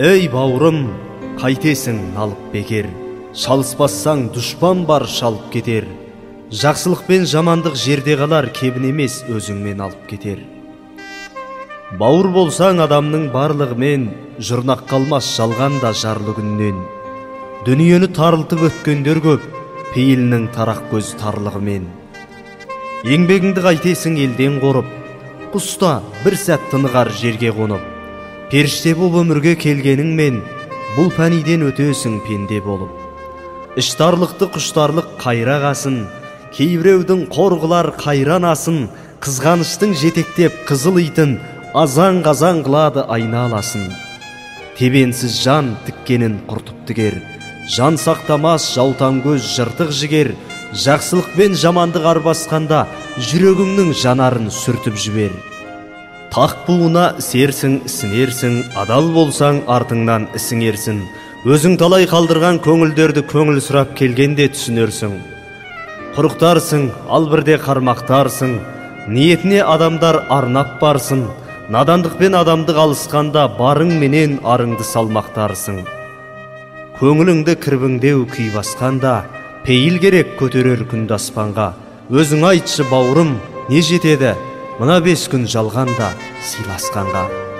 Ей бауырым, қайтесің налып бекер, шалыспассаң дұшпан бар шалып кетер. Жақсылық пен жамандық жерде қалар, кебін емес өзіңмен алып кетер. Бауыр болсаң адамның барлығымен, жұрнақ қалмас жалғанда жарлы күннен. Дүниені тарылтып өткендер көп, пейілінің тарақ көз тарлығымен. Еңбегіңді қайтесің елден қорып, құста бір сәт тынығар жерге қонып. Періште болып өмірге келгеніңмен, бұл пәниден өтесің пенде болып. Іштарлықты құштарлық қайрағасын, кейбіреудің қорғылар қайран асын, қызғаныштың жетектеп қызыл итін, азан-қазан қылады айналасын. Тебенсіз жан тіккенін құртып тігер, жан сақтамас жаутан көз жыртық жігер, жақсылық пен жамандық арбасқанда, жүрегіңнің жанарын сүртіп жібер. Тақ буына серсің, сінерсің, адал болсаң артыңнан ісіңерсің. Өзің талай қалдырған көңілдерді көңіл сұрап келгенде түсінерсің. Құрықтарсың, ал бірде қармақтарсың, ниетіне адамдар арнап барсың. Надандықпен адамдық алысқанда барың менен арыңды салмақтарсың. Көңіліңді кірбіңдеу күй басқанда, пейіл керек көтерер күнді аспанға. Өзің айтшы бауырым, не жетеді? Мына 5 күн жалғанда сыйласқанға.